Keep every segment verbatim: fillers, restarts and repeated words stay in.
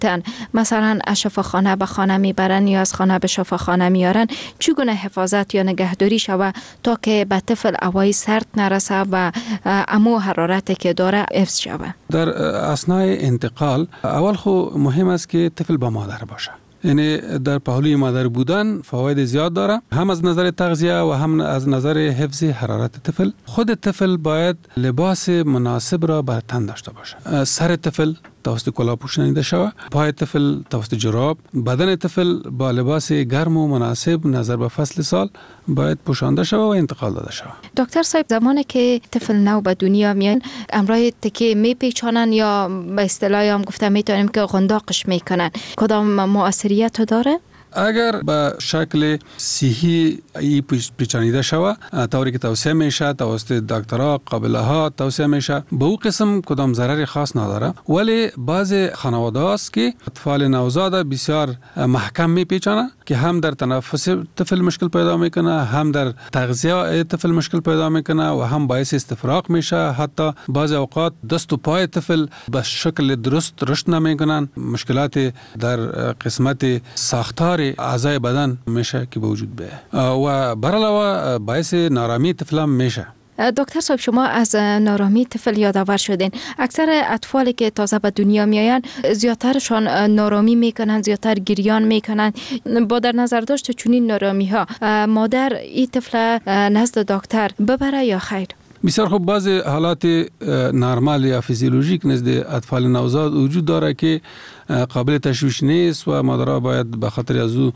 جدیدتن مثلا از شفاخانه به خانه میبرن یا از خانه به شفاخانه میارن، چگونه حفاظت یا نگهداری شوه تا که به طفل هوای سرد نرسه و امو حرارتی که داره حفظ شوه؟ در اثناء انتقال اول خو مهم است که طفل با مادر باشه. یعنی در پهلوی مادر بودن فواید زیاد داره، هم از نظر تغذیه و هم از نظر حفظ حرارت طفل. خود طفل باید لباس مناسب را بر تن داشته باشه. سر طفل توسط کلاه پوشانیده شود، پای طفل توسط جراب، بدن طفل با لباس گرم و مناسب نظر به فصل سال باید پوشانده شود و انتقال داده شود. دکتر صاحب، زمانی که طفل نو به دنیا میان امرای تکی میپیچانن یا به اصطلاح هم گفته میتونیم که غنداقش میکنن، کدام مؤثریت داره؟ اگر به شکل صحی ای پیچانیده شود، طوری که توصیه میشه توسط دکترها قابله ها توصیه میشه، به او قسم کدام ضرر خاص نداره. ولی بعض خانواده هاست که اطفال نوزاد بسیار محکم میپیچانه که هم در تنفس طفل مشکل پیدا میکنه، هم در تغذیه طفل مشکل پیدا میکنه و هم باعث استفراغ میشه. حتی بعض اوقات دست و پای طفل به شکل درست رشد نمیکنن، مشکلات در قسمت ساختار اعضای بدن میشه که به وجود بیاید و بر علاوه باعث نارامی طفل هم میشه. دکتر صاحب، شما از نارامی طفل یادآور شدین. اکثر اطفالی که تازه به دنیا میآیند زیادترشان نارامی میکنن، زیادتر گریان میکنن. با در نظر داشت چنین نارامی ها مادر این طفل نزد دکتر ببره یا خیر؟ بسیار خوب. بعض حالات نرمال یا فیزیولوژیک نزد اطفال نوزاد وجود داره که قابل تشویش نیست و مادرها باید به خاطر از او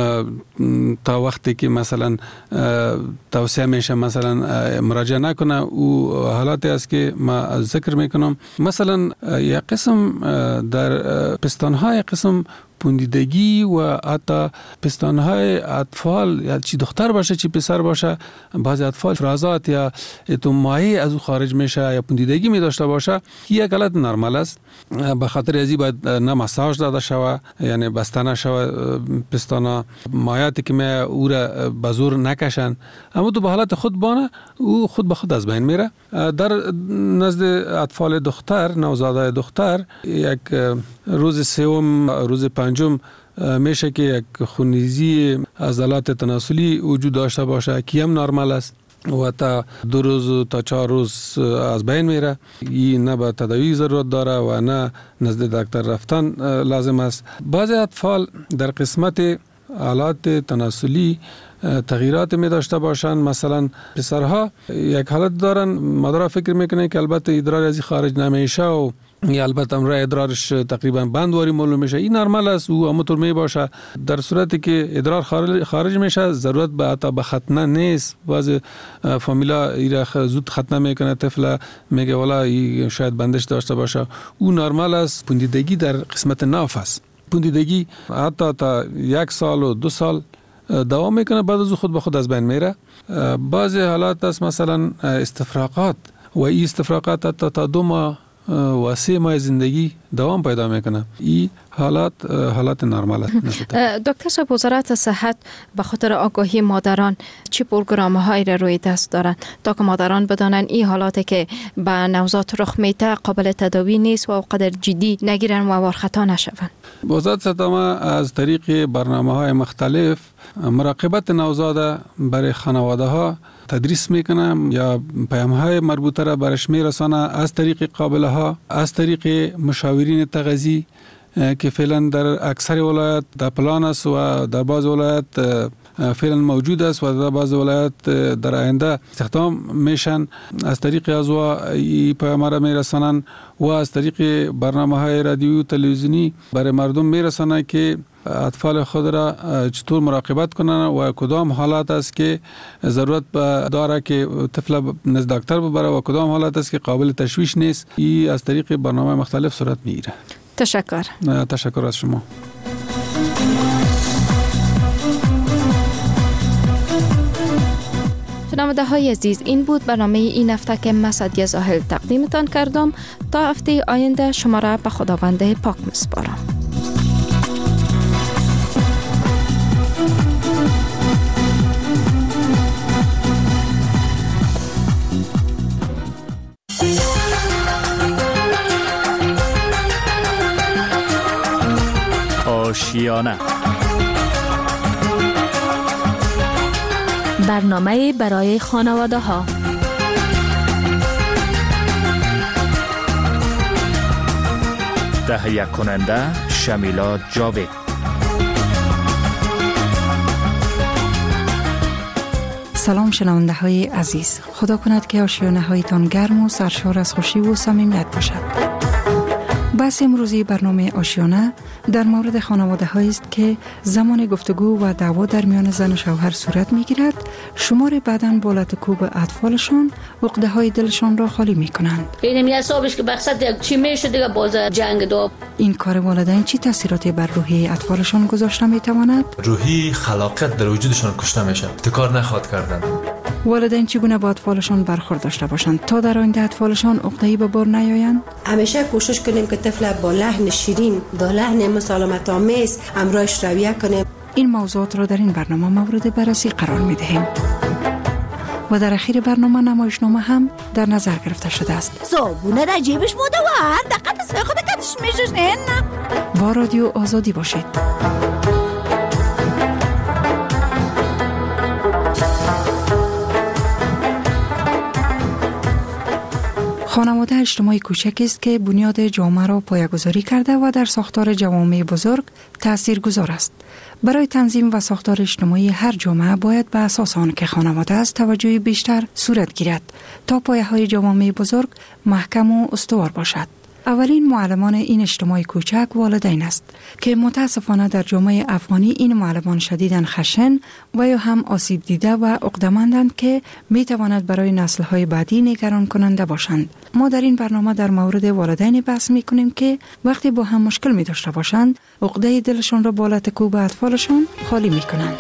تا وقتی که مثلا توصیه میشه مثلا مراجعه نکنه. او حالاتی است که ما ذکر میکنم. مثلا یک قسم در پستانهای قسم پوندیدگی و حتی پستانهای اطفال، یا چی دختر باشه چی پسر باشه، بعضی اطفال فرازات یا تو مایع از او خارج میشه یا پوندیدگی می داشته باشه، یک حالت نرمال است. به خاطر ازی باید نه مساج داده شوه، یعنی بسته نشوه پستانا، مایعاتی که می او را به زور نکشن، اما تو به حالت خود بانه او خود به خود از بین میره. در نزد اطفال دختر، نوزادای دختر، یک روز سوم روز پنجم میشه که یک خونریزی عضلات تناسلی وجود داشته باشه که هم نرمال است و تا دو روز تا چهار روز از بین میره. این نه به تداوی ضرورت داره و نه نزد دکتر رفتن لازم است. بعضی اطفال در قسمت آلات تناسلی تغییرات می داشته باشند. مثلا پسرها یک حالت دارن، مادرها فکر میکنه که البته ادرار ازی خارج نمیشه و یا البته امر ادرارش تقریبا بندواری معلوم میشه. این نرمال است، او همونطور می باشه. در صورتی که ادرار خارج, خارج میشه ضرورت به حتی به ختنه نیست. بعض فامیلا ایرا زود ختنه میکنه، طفل میگه والا این شاید بندش داشته باشه. او نرمال است. پوندیدگی در قسمت ناف است. پوندیدگی حتی تا یک سال و دو سال دوام میکنه، بعد از خود به خود از بین میره. بعضی حالات است مثلا استفراغات و این استفراغات حتی تا دو ماه و سه ماه زندگی دوام پیدا میکنه. این حالات حالات نرمال است. دکتر صاحب، وزارت صحت به خاطر آگاهی مادران چه پروگرام‌هایی را روی دست دارند تا که مادران بدانند این حالاتی که به نوزاد رخ میده قابل تداوی نیست و قدر جدی نگیرن و وارخطا نشوند؟ وزارت صحت از طریق برنامه‌های مختلف مراقبت نوزاد برای خانواده ها تدریس میکنم یا پیام‌های مربوطه را برش میرسانه از طریق قابله ها، از طریق مشاورین تغذیه که فعلا در اکثر ولایت در پلان است و در بعض ولایت فعلا موجود است و در بعض ولایت در آینده استخدام میشن. از طریق از این پیام را میرسانن و از طریق برنامه‌های رادیویی و تلویزیونی برای مردم میرسانن که اطفال خود را چطور مراقبت کنن و کدام حالات است که ضرورت داره که طفل نزد دکتر ببره و کدام حالات است که قابل تشویش نیست. این از طریق برنامه مختلف صورت میگیره. تشکر. تشکر از شما. شنونده های عزیز، این بود برنامه این هفته که من سعدیه زاهل تقدیمتان کردم. تا هفته آینده شما را به خداوند پاک میسپارم. آشیانه. برنامه برای خانواده ها. تهیه کننده شمیلا جاوید. سلام شنونده های عزیز، خدا کند که آشیانه هایتان گرم و سرشار از خوشی و صمیمیت باشد. بحث امروزی برنامه آشیانه در مورد خانواده هایی است که زمان گفتگو و دعوا در میان زن و شوهر صورت می گیرد، شمار بعداً با لطکوب اطفالشان عقده های دلشان را خالی می کنند. این می حسابش که مقصد چی میشه دیگه، باز جنگ دو. این کار والدین چی تاثیراتی بر روحیه اطفالشان گذاشته می تواند؟ روحی خلاقیت در وجودشان کشته میشه، ابتکار نخواد کردن. والدین چگونه با اطفالشان برخورد داشته باشند تا در آینده اطفالشان عقده‌ای به بار نیایند؟ همیشه کوشش کنیم که طفل با لحن شیرین، با لحن مسالمت آمیز همراهش رویه کنیم. این موضوعات را در این برنامه مورد بررسی قرار می دهیم. و در اخیر برنامه نمایشنامه هم در نظر گرفته شده است. صابونه در جیبش بوده و هر دقیقه سه خود کتش میشش نه. با رادیو آزادی باشید. خانواده اجتماعی کوچک است که بنیاد جامعه را پایه‌گذاری کرده و در ساختار جوامع بزرگ تاثیرگذار است. برای تنظیم و ساختار اجتماعی هر جامعه باید به اساس آن که خانواده است توجه بیشتر صورت گیرد تا پایه‌های جوامع بزرگ محکم و استوار باشد. اولین معلمان این اجتماع کوچک والدین است که متاسفانه در جامعه افغانی این معلمان شدیداً خشن و یا هم آسیب دیده و عقده‌مندند که می تواند برای نسل‌های بعدی نگران کننده باشند. ما در این برنامه در مورد والدین بحث می کنیم که وقتی با هم مشکل می داشته باشند عقده دلشان را با لطکوب اطفالشان خالی می کنند.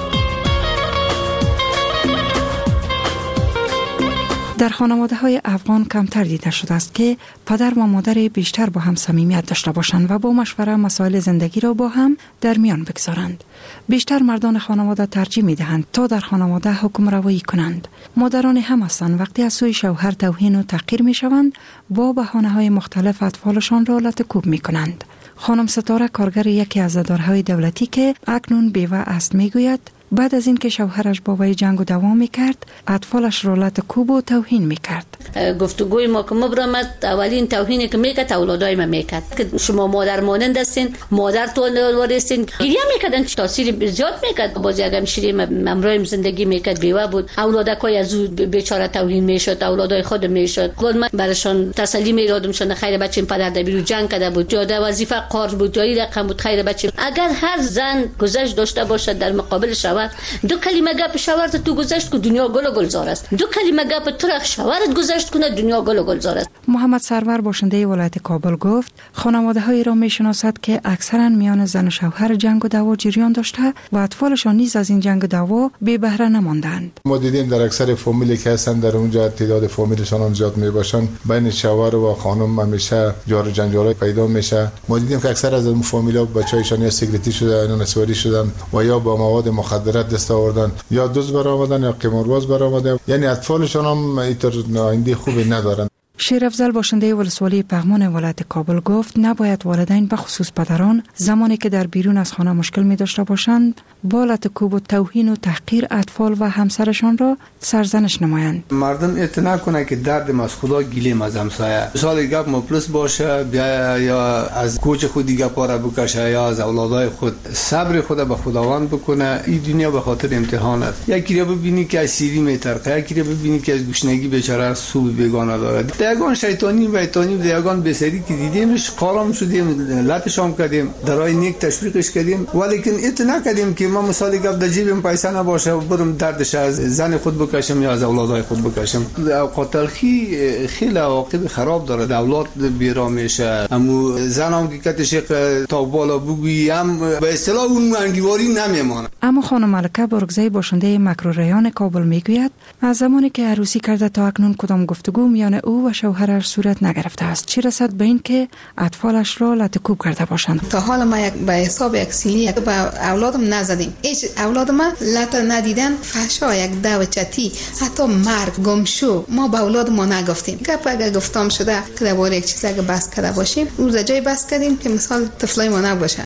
در خانواده های افغان کمتر دیده شده است که پدر و مادر بیشتر با هم صمیمیت داشته باشند و با مشوره مسائل زندگی را با هم در میان بگذارند. بیشتر مردان خانواده ترجیح می دهند تا در خانواده حکم روایی کنند. مادران هم هستند وقتی از سوی شوهر توهین و تحقیر می شوند با بهانه های مختلف اطفالشان را لطکوب می کنند. خانم ستاره کارگر یکی از اداره‌های دولتی که اکنون بیوه است می گوید بعد از این که شوهرش با وی جنگ و دعوا میکرد اطفالش را لطکوب و توهین میکرد. گفتگوی ما که مبرمت اولین توهینی که میکرد اولادای ما میکرد که شما مادر مانند هستین، مادر تو وارستین، گریه میکردن، تاثیر زیاد میکرد. باز یکم شیرین امرویم زندگی میکرد، بیوه بود، اولادکای از بیچاره توهین میشد، اولادای خود میشد. خود من براشون تسلی میدادم شون خیر بچه پدر در بیرو جنگ کرده بود، جاده وظیفه قارض بود، جایی رقم بود، خیر بچه اگر هر زن گذشت داشته باشد در مقابل شوهر، دو کلمه گپ شوهرت تو گذشت که دنیا گل و گلزار است، دو کلمه گپ تو شوهرت گذشت کنه دنیا گل و گلزار است. محمد سرور باشنده ولایت کابل گفت خانواده هایی را میشناسد که اکثرا میان زن و شوهر جنگ و دعوا جریان داشته و اطفالشان نیز از این جنگ و دعوا بی بهره نماندند. ما دیدیم در اکثر فامیلی که هستند در اونجا تعداد فامیلشان هم زیاد میباشند، بین شوهر و خانم همیشه جار و جنجال پیدا میشه. ما دیدیم که اکثر از اون فامیلا بچه‌هایشان یا سیگریتی شده یا نسواری شدن و یا با مواد مخدرات دست آوردن یا دزد برآمدن یا قمارباز برآمدن، یعنی اطفالشان هم اینطور آینده خوبی ندارن. شیرافضل باشنده ولسوالی پغمان ولایت کابل گفت نباید والدین به خصوص پدران زمانی که در بیرون از خانه مشکل می داشته باشند با لطکوب و توهین و تحقیر اطفال و همسرشان را سرزنش نمایند. مردم اعتنا کنه که درد از خدا گیلیم از همسایه، مثال گپ مفلس باشه بیا یا از کوچ خود دیگه پاره بکشه یا از اولادای خود، صبر خود به خداوند بکنه. این دنیا به خاطر امتحان است. یکی رو ببینی که از سیری میترقه، یکی رو ببینی که از گوشنگی بیچاره سوب بیگانه داره. دیگان شیطانی و ایتانی دیگان بسری که دیدیمش قارم شدیم، لطشام کردیم، درای نیک تشویقش کردیم، ولیکن اتنا کردیم که ما مثالی گفت در جیبم پیسه نباشه و برم دردش از زن خود بکشم یا از اولادای خود بکشم. قاتلخی خیلی عواقب خراب داره، اولاد بیرا میشه. امو زنام که کتش تا بالا بگویم به اصطلاح اون انگیواری نمیمونه. اما خانم ملکه برگزی باشنده مکروریان کابل میگوید از زمانی که عروسی کرده تا اکنون کدام گفتگو میان او و شوهرش صورت نگرفته است، چه رسد به این که اطفالش را لطکوب کرده باشند. تا حالا ما یک به حساب یک سیلی به اولادم نزدیم، هیچ اولاد ما لط ندیدن، فحشا یک دوچتی حتی مرگ گمشو ما به اولاد ما نگفتیم. گپ اگه گفتم شده که درباره یک چیز اگه بس کرده باشیم روز جای بس کردیم که مثال طفلای ما نباشه.